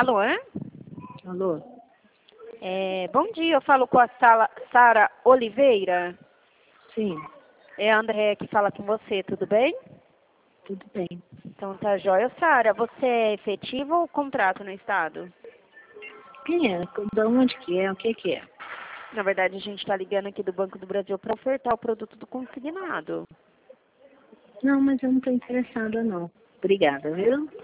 Alô? Alô? Bom dia, eu falo com a Sara Oliveira. Sim, É a André que fala com você, tudo bem? tudo bem. Então tá jóia. Sara, você é efetivo ou contrato no Estado? Quem é? De onde que é? O que que é? Na verdade, a gente está ligando aqui do Banco do Brasil para ofertar o produto do consignado. Não, mas eu não estou interessada, não. Obrigada, viu?